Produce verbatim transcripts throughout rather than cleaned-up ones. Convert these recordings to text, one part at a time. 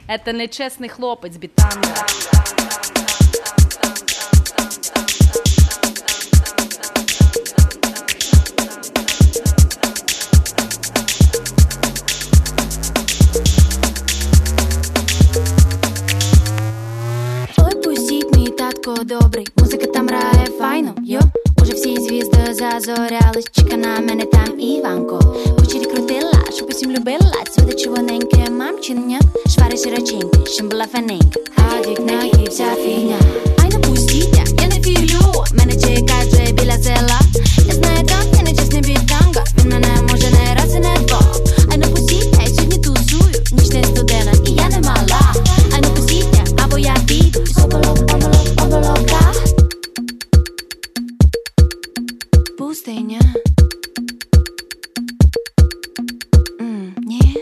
Это нечесний хлопець бітами. Ой, пустіть мій татко добрий, музика там грає файно, йо. Уже всі звізди зазорялись, чека на мене там Іванко. Кучері крутила, щоб усім любила, цвіти червоненьке мамчиня. Швари широченькі, щоб була фаненька, а в вікнах і вся фігня. Ай, не пустіть, я не філю, мене чекає вже біля села. Я знаю там, я не чесний бітанга, він мене може не раз і не два. Ай, не пустіть, я сьогодні тусую, ніч не студена і я не мала. Ай, не пустіть, або я піду, оболок, оболок, оболока. Пустиня. М, ні.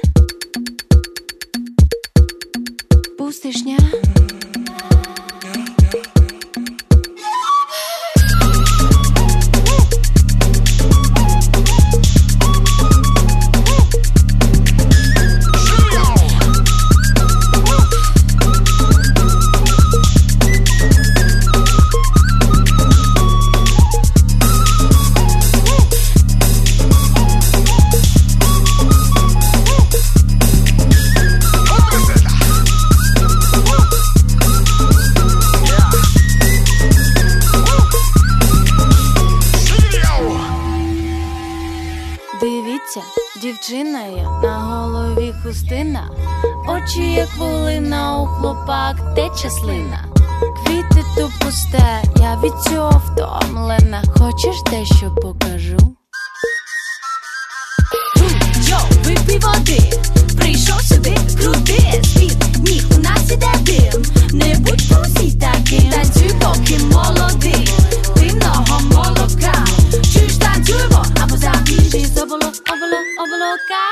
Пустишня. Дивіться, дівчина я, на голові хустина, очі як волина, у хлопак тече слина. Квіти то пусте, я від цього втомлена. Хочеш дещо покажу? Йо, випий води, прийшов сюди, крути світ, ніг у нас іде дим. Не будь усі таким, танцюй поки молодий, пивного молока. Чуєш, танцюймо, або забіжи з оболок, оболок, оболока.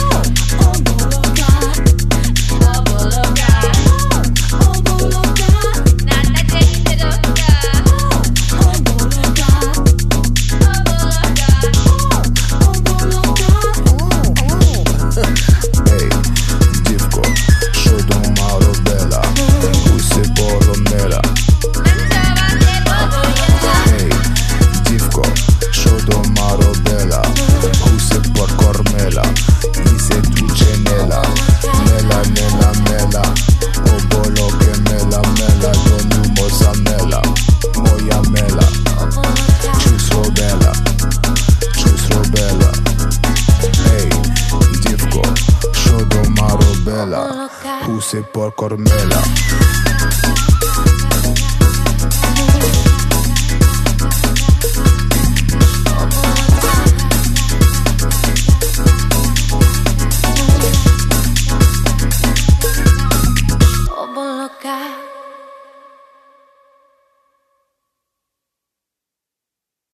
Puse por Cormela. Oboloka.